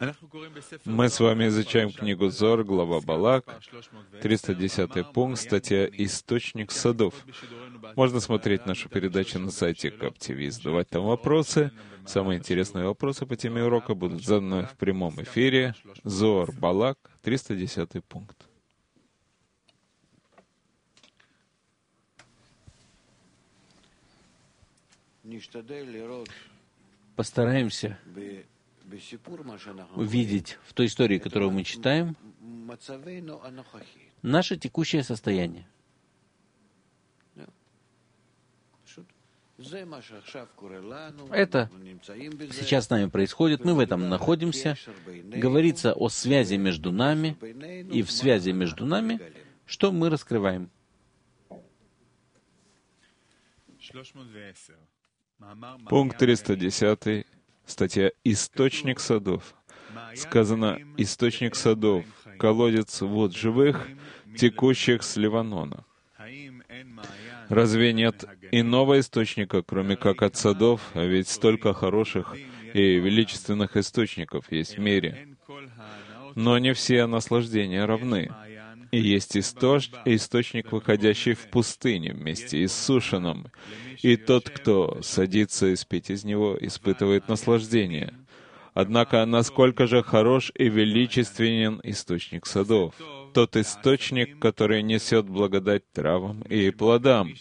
Мы с вами изучаем книгу Зоар, глава Балак, 310 пункт, статья «Источник садов». Можно смотреть нашу передачу на сайте КАП ТВ, задавать там вопросы. Самые интересные вопросы по теме урока будут заданы в прямом эфире. Зоар, Балак, 310 пункт. Постараемся увидеть в той истории, которую мы читаем, наше текущее состояние. Это сейчас с нами происходит, мы в этом находимся. Говорится о связи между нами, и в связи между нами, что мы раскрываем. Пункт 310, статья «Источник садов». Сказано «Источник садов, колодец вод живых, текущих с Ливанона». Разве нет иного источника, кроме как от садов, а ведь столько хороших и величественных источников есть в мире? Но не все наслаждения равны. И есть источник, выходящий в пустыне вместе иссушенным, и тот, кто садится испить из него, испытывает наслаждение. Однако, насколько же хорош и величественен источник садов, тот источник, который несет благодать травам и плодам.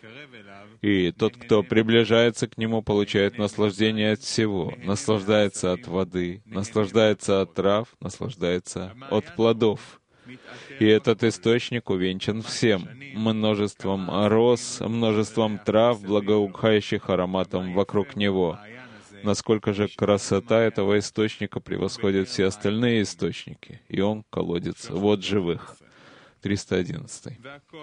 И тот, кто приближается к нему, получает наслаждение от всего, наслаждается от воды, наслаждается от трав, наслаждается от плодов. И этот источник увенчан всем, множеством роз, множеством трав, благоухающих ароматом вокруг него. Насколько же красота этого источника превосходит все остальные источники, и он колодец вод живых. 311.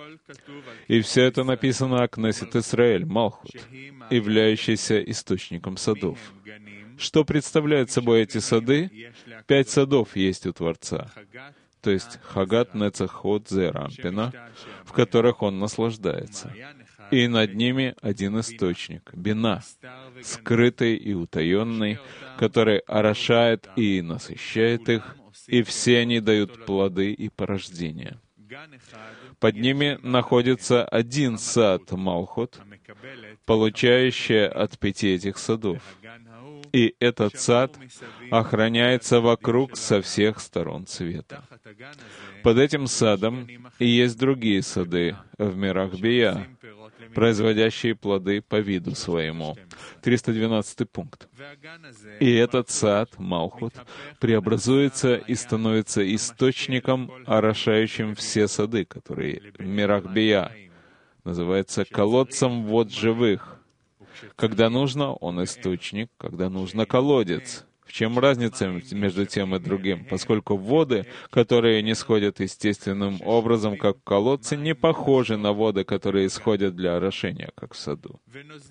И все это написано о Кнессет Исраэль, Малхут, являющийся источником садов. Что представляют собой эти сады? 5 садов есть у Творца, то есть Хагат, Нецах, Ход, Зеар Анпина, в которых он наслаждается. И над ними один источник — Бина, скрытый и утаенный, который орошает и насыщает их, и все они дают плоды и порождения. Под ними находится один сад Малхут, получающий от 5 этих садов. И этот сад охраняется вокруг со всех сторон света. Под этим садом и есть другие сады в мирах Бия, производящие плоды по виду своему. 312 пункт. И этот сад, Малхут, преобразуется и становится источником, орошающим все сады, которые в мирах Бия, называется колодцем вод живых. Когда нужно, он источник, когда нужно, колодец. В чем разница между тем и другим? Поскольку воды, которые не сходят естественным образом, как в колодце, не похожи на воды, которые исходят для орошения, как в саду.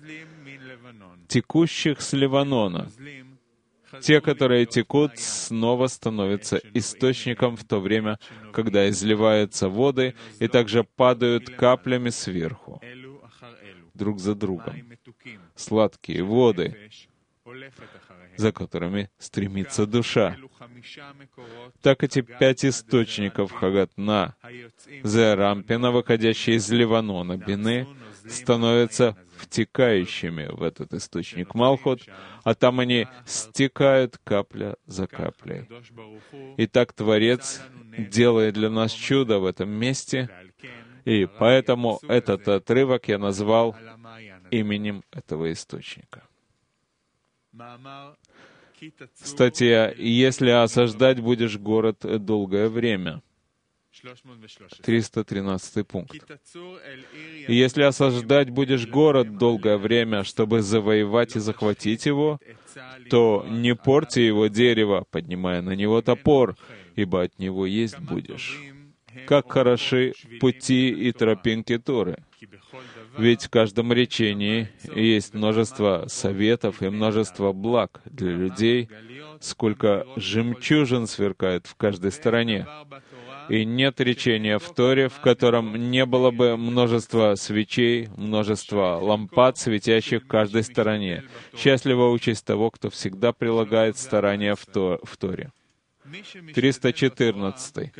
Текущих с Ливанона. Те, которые текут, снова становятся источником в то время, когда изливаются воды и также падают каплями сверху, друг за другом. Сладкие воды, за которыми стремится душа. Так эти 5 источников Хагатна, Зеар Анпина, выходящие из Ливанона, Бины, становятся втекающими в этот источник Малхут, а там они стекают капля за каплей. Итак, Творец делает для нас чудо в этом месте, и поэтому этот отрывок я назвал именем этого источника. Статья «Если осаждать будешь город долгое время». 313 пункт. «Если осаждать будешь город долгое время, чтобы завоевать и захватить его, то не порти его дерево, поднимая на него топор, ибо от него есть будешь. Как хороши пути и тропинки Торы. Ведь в каждом речении есть множество советов и множество благ для людей, сколько жемчужин сверкает в каждой стороне. И нет речения в Торе, в котором не было бы множества свечей, множества лампад, светящих в каждой стороне. Счастлива участь того, кто всегда прилагает старания в Торе. 314.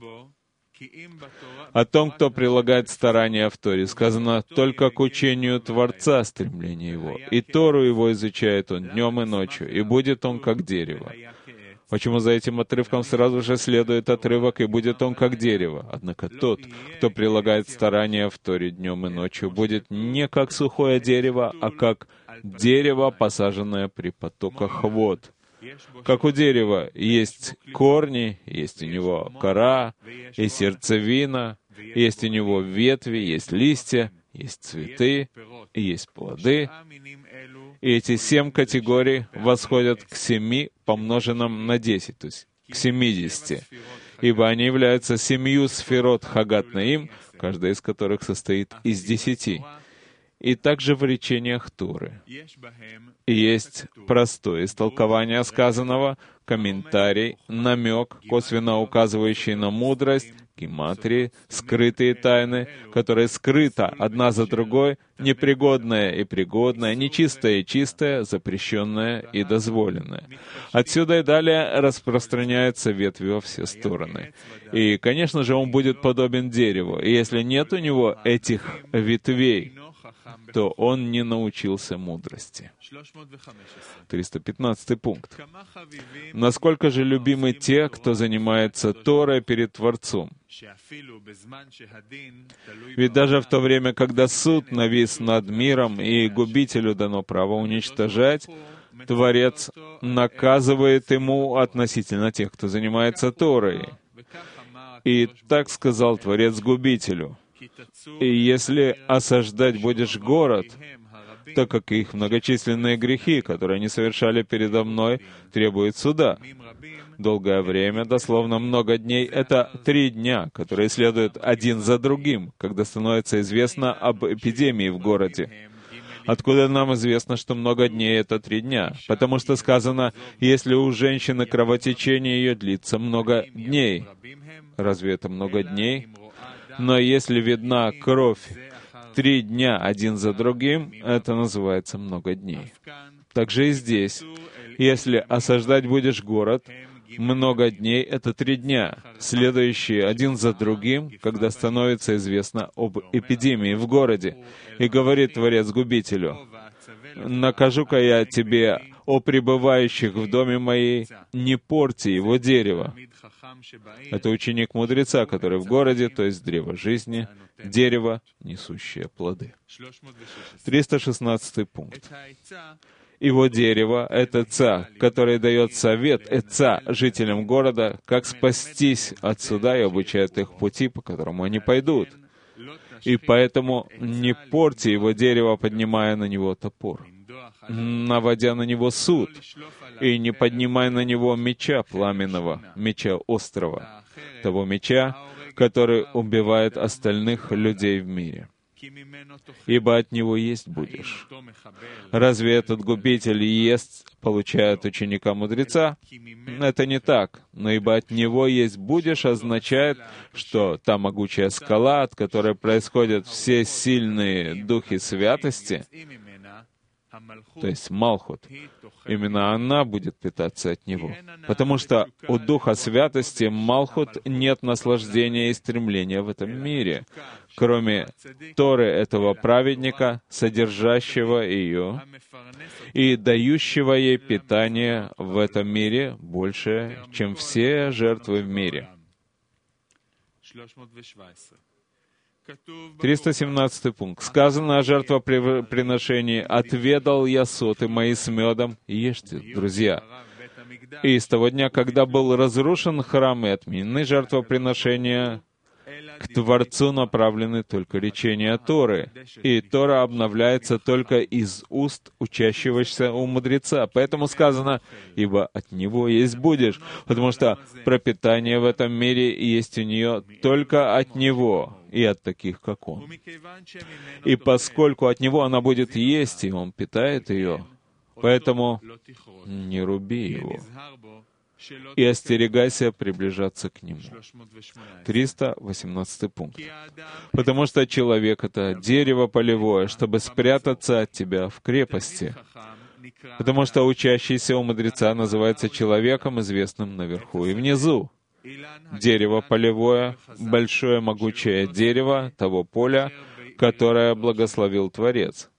О том, кто прилагает старания в Торе, сказано, только к учению Творца стремление его, и Тору его изучает он днем и ночью, и будет он как дерево. Почему за этим отрывком сразу же следует отрывок, и будет он как дерево? Однако тот, кто прилагает старания в Торе днем и ночью, будет не как сухое дерево, а как дерево, посаженное при потоках вод. Как у дерева есть корни, есть у него кора, и сердцевина, есть у него ветви, есть листья, есть цветы, и есть плоды. И эти 7 категорий восходят к 7 помноженным на 10, то есть к 70. Ибо они являются 7 сферот Хагат Наим, каждая из которых состоит из 10. И также в речениях Торы есть простое истолкование сказанного, комментарий, намек, косвенно указывающий на мудрость, гематрии, скрытые тайны, которые скрыто одна за другой, непригодное и пригодное, нечистое и чистое, запрещенное и дозволенное. Отсюда и далее распространяются ветви во все стороны. И, конечно же, он будет подобен дереву. И если нет у него этих ветвей, то он не научился мудрости. 315 пункт. Насколько же любимы те, кто занимается Торой перед Творцом? Ведь даже в то время, когда суд навис над миром и губителю дано право уничтожать, Творец наказывает ему относительно тех, кто занимается Торой. И так сказал Творец губителю: «И если осаждать будешь город, так как их многочисленные грехи, которые они совершали передо мной, требуют суда». Долгое время, дословно много дней, это 3 дня, которые следуют один за другим, когда становится известно об эпидемии в городе. Откуда нам известно, что много дней — это 3 дня? Потому что сказано, если у женщины кровотечение ее длится много дней. Разве это много дней? Но если видна кровь 3 дня один за другим, это называется много дней. Также и здесь. Если осаждать будешь город, много дней — это 3 дня, следующие один за другим, когда становится известно об эпидемии в городе. И говорит Творец губителю: «Накажу-ка я тебе, о пребывающих в доме моей, не порти его дерево». Это ученик мудреца, который в городе, то есть древо жизни, дерево, несущее плоды. 316 пункт. Его дерево — это ца, который дает совет, эца, жителям города, как спастись от суда и обучает их пути, по которому они пойдут. И поэтому не порти его дерево, поднимая на него топор, наводя на него суд, и не поднимай на него меча пламенного, меча острого, того меча, который убивает остальных людей в мире. Ибо от него есть будешь. Разве этот губитель ест, получая от ученика-мудреца? Это не так. Но ибо от него есть будешь означает, что та могучая скала, от которой происходят все сильные духи святости, то есть Малхут, именно она будет питаться от него. Потому что у Духа Святости Малхут нет наслаждения и стремления в этом мире, кроме Торы этого праведника, содержащего ее и дающего ей питание в этом мире больше, чем все жертвы в мире. 317 пункт. Сказано о жертвоприношении: «Отведал я соты мои с медом». Ешьте, друзья. И с того дня, когда был разрушен храм и отменены жертвоприношения, к Творцу направлены только речения Торы, и Тора обновляется только из уст учащегося у мудреца. Поэтому сказано: «Ибо от него есть будешь», потому что пропитание в этом мире есть у нее только от него и от таких, как он. И поскольку от него она будет есть, и он питает ее, поэтому не руби его и остерегайся приближаться к нему. 318 пункт. Потому что человек — это дерево полевое, чтобы спрятаться от тебя в крепости. потому что учащийся у мудреца называется человеком, известным наверху и внизу. Дерево полевое, большое могучее дерево того поля, которое благословил Творец.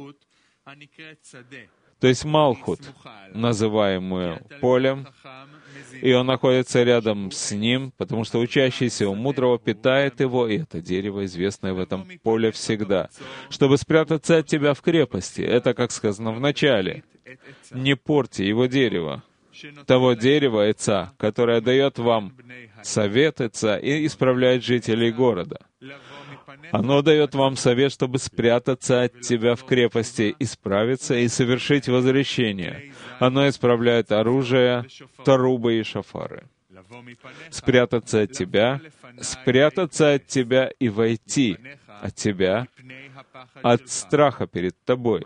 То есть Малхут, называемую полем, и он находится рядом с ним, потому что учащийся у мудрого питает его, и это дерево, известное в этом поле всегда, чтобы спрятаться от тебя в крепости. Это, как сказано в начале, не порти его дерево, того дерева Эца, которое дает вам совет Эца и исправляет жителей города. Оно дает вам совет, чтобы спрятаться от тебя в крепости, исправиться и совершить возвращение. Оно исправляет оружие, трубы и шафары. Спрятаться от тебя и войти от тебя, от страха перед тобой.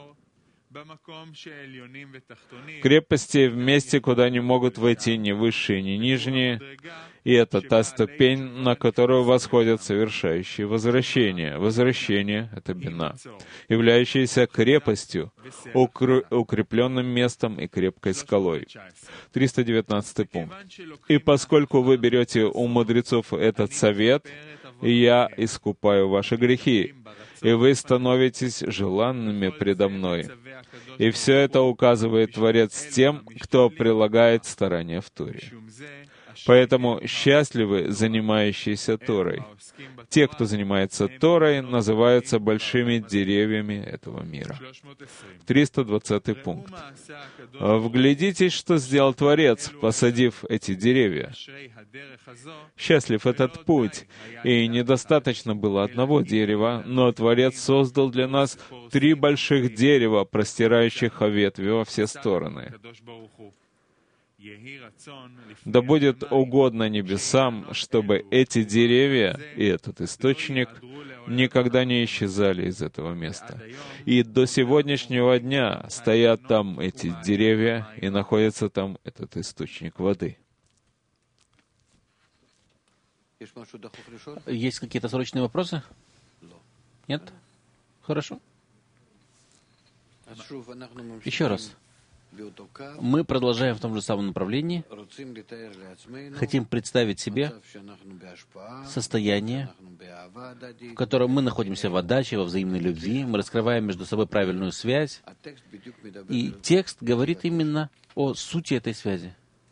Крепости в месте, куда не могут войти ни высшие, ни нижние, и это та ступень, на которую восходят совершающие возвращение. Возвращение — это бина, являющаяся крепостью, укрепленным местом и крепкой скалой. 319 пункт. «И поскольку вы берете у мудрецов этот совет, я искупаю ваши грехи, и вы становитесь желанными предо мной». И все это указывает Творец тем, кто прилагает старания в Торе. Поэтому счастливы занимающиеся Торой. Те, кто занимается Торой, называются большими деревьями этого мира. 320 пункт. «Вглядитесь, что сделал Творец, посадив эти деревья. Счастлив этот путь, и недостаточно было одного дерева, но Творец создал для нас 3 больших дерева, простирающих ветви во все стороны. Да будет угодно небесам, чтобы эти деревья и этот источник никогда не исчезали из этого места. И до сегодняшнего дня стоят там эти деревья, и находится там этот источник воды». Есть какие-то срочные вопросы? Нет? Хорошо. Еще раз. Мы продолжаем в том же самом направлении. Хотим представить себе состояние, в котором мы находимся в отдаче, во взаимной любви, мы раскрываем между собой правильную связь, и текст говорит именно о сути этой связи.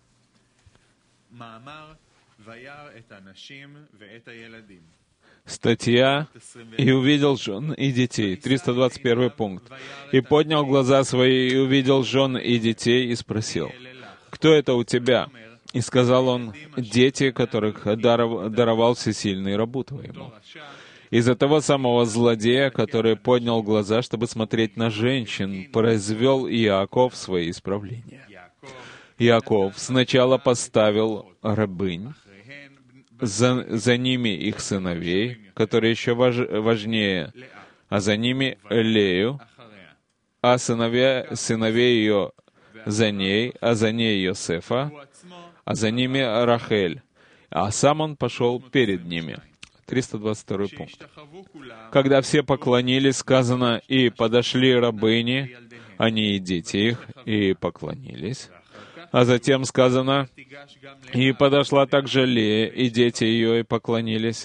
Статья «И увидел жен и детей», 321 пункт. «И поднял глаза свои, и увидел жен и детей, и спросил, кто это у тебя? И сказал он, дети, которых даровал всесильный рабу твоему. Из-за того самого злодея, который поднял глаза, чтобы смотреть на женщин, произвел Иаков свои исправления. Иаков сначала поставил рабынь, за ними их сыновей, которые еще важнее, а за ними Лею, а сыновей ее за ней, а за ней Йосефа, а за ними Рахель, а сам он пошел перед ними». 322 пункт. «Когда все поклонились, сказано, и подошли рабыни, они и дети их, и поклонились». А затем сказано, «И подошла также Лея, и дети ее, и поклонились».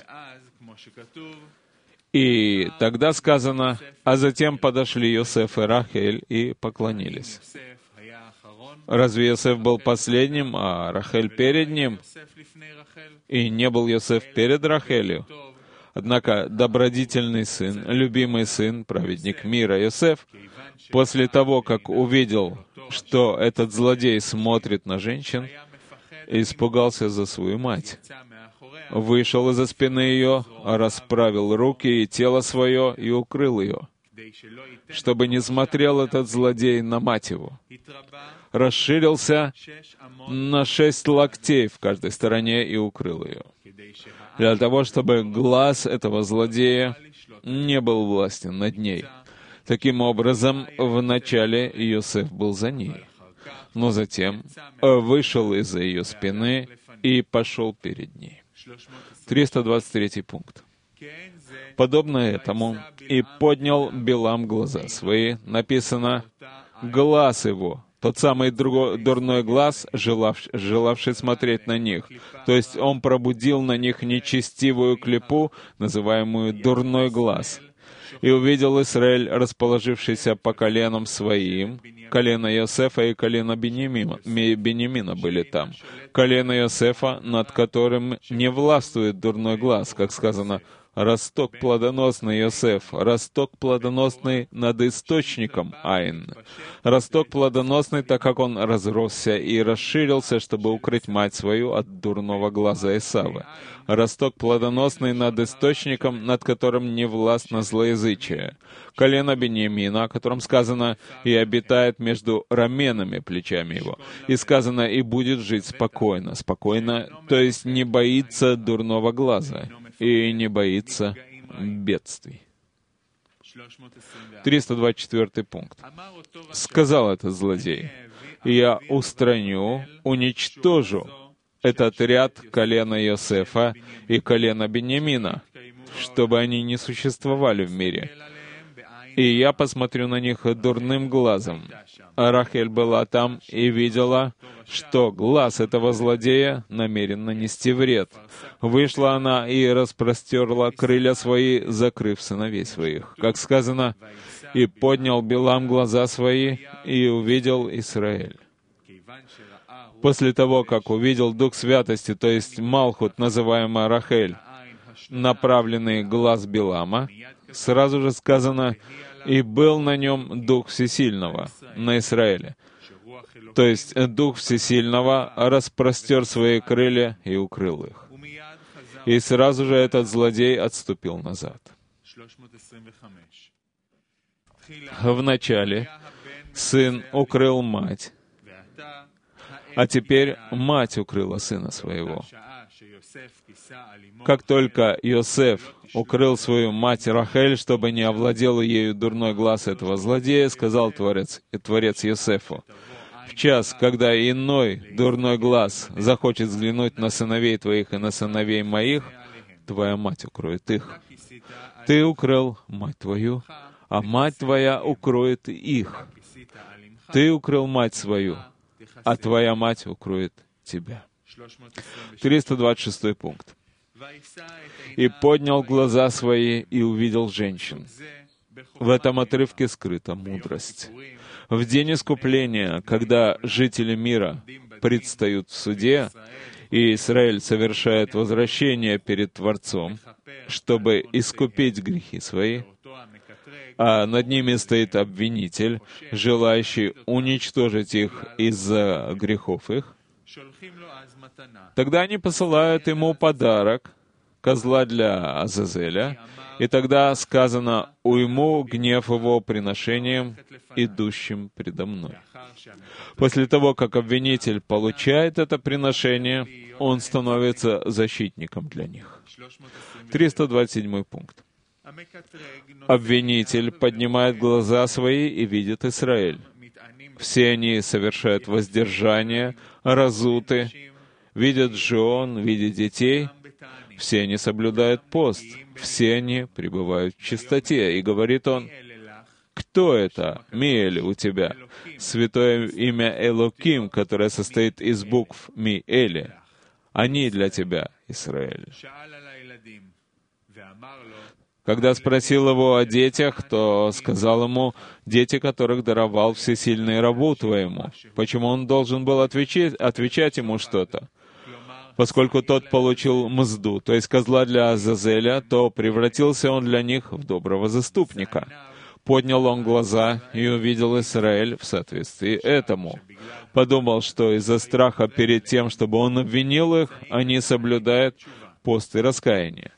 И тогда сказано, «А затем подошли Йосеф и Рахель, и поклонились». Разве Йосеф был последним, а Рахель перед ним? И не был Йосеф перед Рахелью? Однако добродетельный сын, любимый сын, праведник мира Йосеф, после того, как увидел, что этот злодей смотрит на женщин, испугался за свою мать. Вышел из-за спины ее, расправил руки и тело свое и укрыл ее, чтобы не смотрел этот злодей на мать его. Расширился на 6 локтей в каждой стороне и укрыл ее, для того, чтобы глаз этого злодея не был властен над ней. Таким образом, вначале Йосеф был за ней, но затем вышел из-за ее спины и пошел перед ней. 323 пункт. «Подобно этому и поднял Билам глаза свои», написано, глаз его, тот самый дурной глаз, желавший смотреть на них. То есть он пробудил на них нечестивую клипу, называемую дурной глаз. И увидел Израиль, расположившийся по коленам своим, колено Иосифа и колено Беньямина были там. Колено Иосифа, над которым не властвует дурной глаз, как сказано, «Росток плодоносный Иосиф, росток плодоносный над источником Айн». Росток плодоносный, так как он разросся и расширился, чтобы укрыть мать свою от дурного глаза Исава. Росток плодоносный над источником, над которым не властно злоязычие. Колено Беньямина, о котором сказано, «И обитает между раменами плечами его». И сказано, «И будет жить спокойно». Спокойно, то есть не боится дурного глаза и не боится бедствий. 324 пункт. Сказал этот злодей, «Я устраню, уничтожу этот ряд колена Иосифа и колена Беньямина, чтобы они не существовали в мире. И я посмотрю на них дурным глазом». А Рахель была там и видела, что глаз этого злодея намерен нанести вред. Вышла она и распростерла крылья свои, закрыв сыновей своих. Как сказано, «И поднял Билам глаза свои, и увидел Израиль». После того, как увидел Дух Святости, то есть Малхут, называемая Рахель, направленный глаз Билама, сразу же сказано, «И был на нем Дух Всесильного, на Израиле». То есть Дух Всесильного распростер свои крылья и укрыл их. И сразу же этот злодей отступил назад. Вначале сын укрыл мать, а теперь мать укрыла сына своего. Как только Иосиф укрыл свою мать Рахель, чтобы не овладел ею дурной глаз этого злодея, сказал Творец Иосифу, «В час, когда иной дурной глаз захочет взглянуть на сыновей твоих и на сыновей моих, твоя мать укроет их. Ты укрыл мать твою, а мать твоя укроет их. Ты укрыл мать свою, а твоя мать укроет тебя». 326 пункт. «И поднял глаза свои и увидел женщин». В этом отрывке скрыта мудрость. В день искупления, когда жители мира предстают в суде, и Израиль совершает возвращение перед Творцом, чтобы искупить грехи свои, а над ними стоит обвинитель, желающий уничтожить их из-за грехов их, тогда они посылают ему подарок, козла для Азазеля, и тогда сказано, «Уйму гнев его приношением, идущим предо мной». После того, как обвинитель получает это приношение, он становится защитником для них. 327 пункт. Обвинитель поднимает глаза свои и видит Израиль. Все они совершают воздержание, разуты, видят жен, видят детей, все они соблюдают пост, все они пребывают в чистоте. И говорит он, «Кто это, Миэль, у тебя?» Святое имя Элоким, которое состоит из букв Миэли. Они для тебя, Израиль. Когда спросил его о детях, то сказал ему, «Дети, которых даровал всесильный рабу твоему». Почему он должен был отвечать ему что-то? Поскольку тот получил мзду, то есть козла для Азазеля, то превратился он для них в доброго заступника. Поднял он глаза и увидел Израиль в соответствии этому. Подумал, что из-за страха перед тем, чтобы он обвинил их, они соблюдают пост и раскаяние.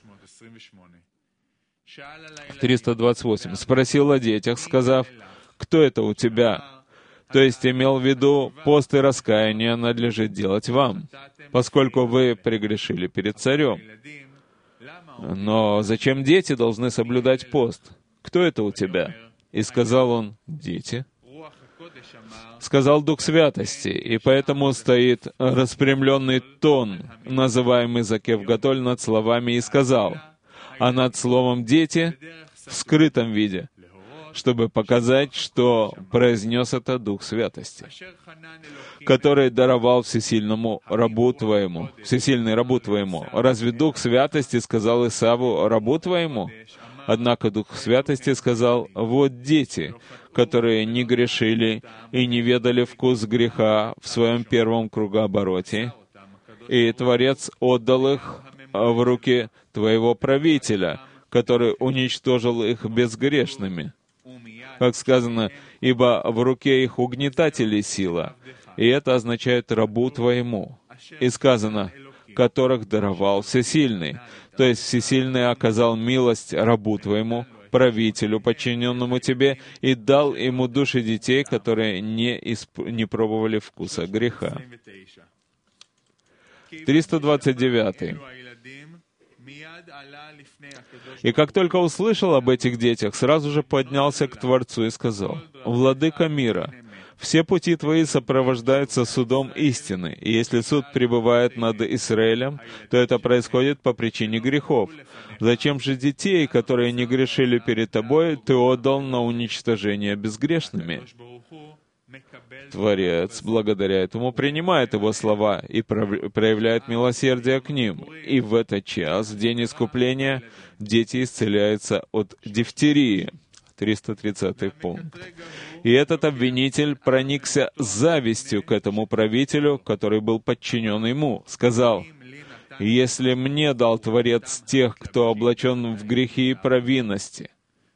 328. Спросил о детях, сказав, «Кто это у тебя?» То есть имел в виду, пост и раскаяние надлежит делать вам, поскольку вы прегрешили перед царем. Но зачем дети должны соблюдать пост? Кто это у тебя? И сказал он, «Дети». Сказал Дух Святости, и поэтому стоит распрямленный тон, называемый Закев Гадоль, над словами, и сказал, а над словом «дети» в скрытом виде. чтобы показать, что произнес это Дух Святости, который даровал всесильному рабу твоему, всесильный рабу твоему. Разве Дух Святости сказал Исаву, рабу твоему? Однако Дух Святости сказал, вот дети, которые не грешили и не ведали вкус греха в своем первом кругообороте, и Творец отдал их в руки твоего правителя, который уничтожил их безгрешными. Как сказано, ибо в руке их угнетателей сила, и это означает рабу твоему. И сказано, которых даровал Всесильный. То есть Всесильный оказал милость рабу твоему, правителю, подчиненному тебе, и дал ему души детей, которые не пробовали вкуса греха. 329. И как только услышал об этих детях, сразу же поднялся к Творцу и сказал, «Владыка мира, все пути Твои сопровождаются судом истины, и если суд пребывает над Израилем, то это происходит по причине грехов. Зачем же детей, которые не грешили перед Тобой, Ты отдал на уничтожение безгрешными?» Творец, благодаря этому, принимает его слова и проявляет милосердие к ним. И в этот час, в день искупления, дети исцеляются от дифтерии. 330 пункт. И этот обвинитель проникся завистью к этому правителю, который был подчинен ему. Сказал, «Если мне дал Творец тех, кто облачен в грехи и провинности,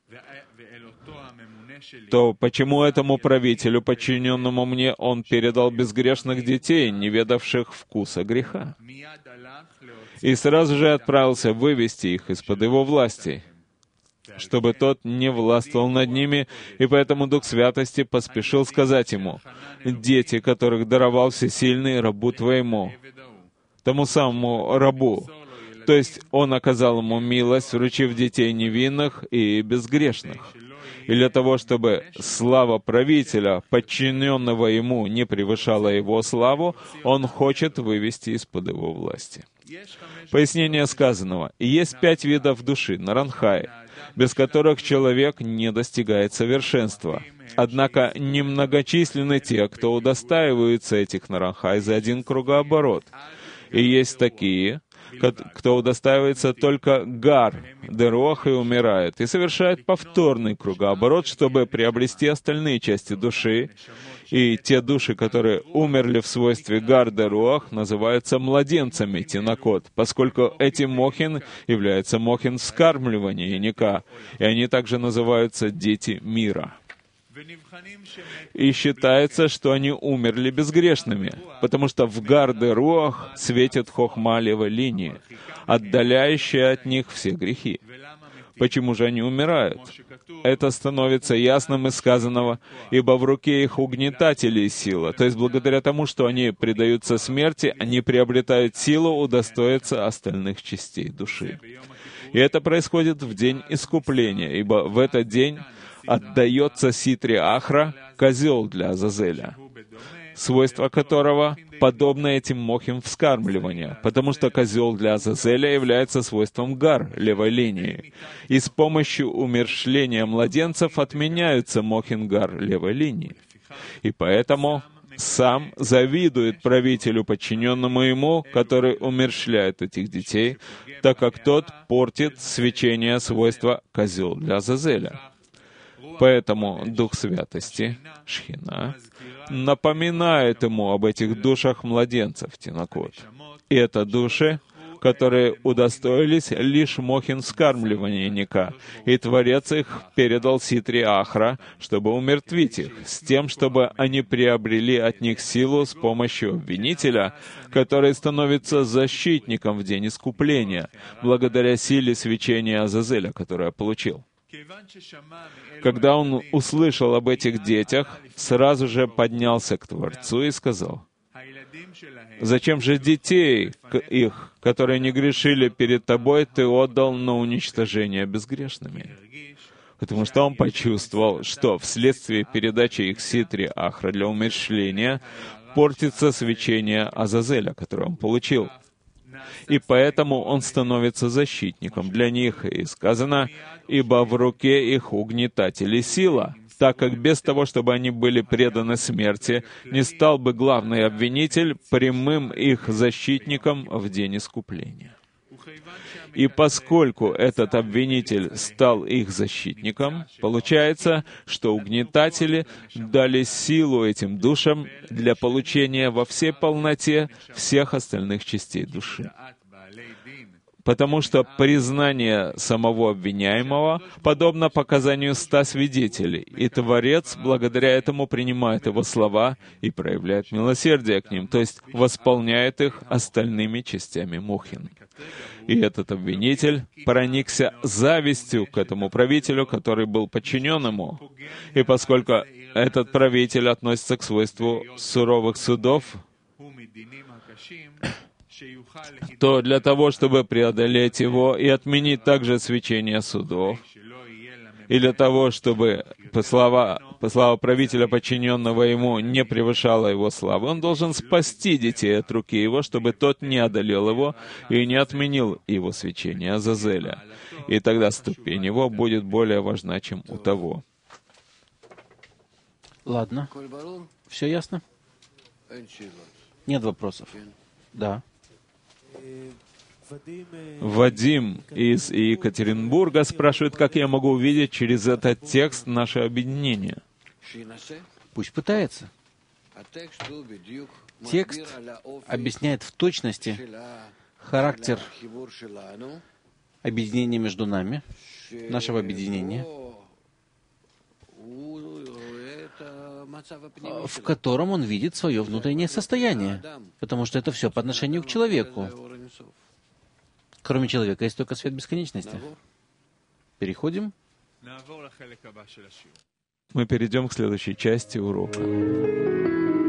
то почему этому правителю, подчиненному мне, он передал безгрешных детей, не ведавших вкуса греха?» И сразу же отправился вывести их из-под его власти, чтобы тот не властвовал над ними, и поэтому Дух Святости поспешил сказать ему, «Дети, которых даровал Всесильный рабу твоему», тому самому рабу. То есть он оказал ему милость, вручив детей невинных и безгрешных. И для того, чтобы слава правителя, подчиненного ему, не превышала его славу, он хочет вывести из-под его власти. Пояснение сказанного. И есть 5 видов души, наранхай, без которых человек не достигает совершенства. Однако немногочисленны те, кто удостаиваются этих наранхай за один кругооборот. И есть такие, кто удостаивается только гар, деруах, и умирает, и совершает повторный кругооборот, чтобы приобрести остальные части души. И те души, которые умерли в свойстве гар, деруах, называются младенцами, тинакот, поскольку эти мохин являются мохин вскармливания, ника, и они также называются дети мира. И считается, что они умерли безгрешными, потому что в гар-де-руах светит хохма левой линии, отдаляющая от них все грехи. Почему же они умирают? Это становится ясным из сказанного, «Ибо в руке их угнетателей сила». То есть благодаря тому, что они предаются смерти, они приобретают силу удостоиться остальных частей души. И это происходит в день искупления, ибо в этот день отдается Ситри Ахра, козел для Азазеля, свойство которого подобно этим мохим вскармливания, потому что козел для Азазеля является свойством гар, левой линии. И с помощью умерщвления младенцев отменяются мохин гар, левой линии. И поэтому сам завидует правителю, подчиненному ему, который умерщвляет этих детей, так как тот портит свечение свойства козел для Азазеля. Поэтому Дух Святости, Шхина, напоминает ему об этих душах младенцев, тинакот. И это души, которые удостоились лишь мохин вскармливания ника, и Творец их передал Ситри Ахра, чтобы умертвить их, с тем, чтобы они приобрели от них силу с помощью обвинителя, который становится защитником в день искупления, благодаря силе свечения Азазеля, которое получил. Когда он услышал об этих детях, сразу же поднялся к Творцу и сказал, «Зачем же детей их, которые не грешили перед Тобой, Ты отдал на уничтожение безгрешными?» Потому что он почувствовал, что вследствие передачи их Ситри Ахра для умерщвления портится свечение Азазеля, которое он получил. и поэтому он становится защитником для них. И сказано, «Ибо в руке их угнетатели сила», так как без того, чтобы они были преданы смерти, не стал бы главный обвинитель прямым их защитником в день искупления. И поскольку этот обвинитель стал их защитником, получается, что угнетатели дали силу этим душам для получения во всей полноте всех остальных частей души. Потому что признание самого обвиняемого подобно показанию 100 свидетелей, и Творец благодаря этому принимает его слова и проявляет милосердие к ним, то есть восполняет их остальными частями Мохин. И этот обвинитель проникся завистью к этому правителю, который был подчинен ему. И поскольку этот правитель относится к свойству суровых судов, то для того, чтобы преодолеть его и отменить также свечение судов, и для того, чтобы слава правителя, подчиненного ему, не превышала его славы, он должен спасти детей от руки его, чтобы тот не одолел его и не отменил его свечение Азазеля. И тогда ступень его будет более важна, чем у того. Ладно. Все ясно? Нет вопросов? Да. Вадим из Екатеринбурга спрашивает, как я могу увидеть через этот текст наше объединение. Пусть пытается. Текст объясняет в точности характер объединения между нами, нашего объединения, в котором он видит свое внутреннее состояние, потому что это все по отношению к человеку. Кроме человека есть только свет бесконечности. Переходим. Мы перейдем к следующей части урока.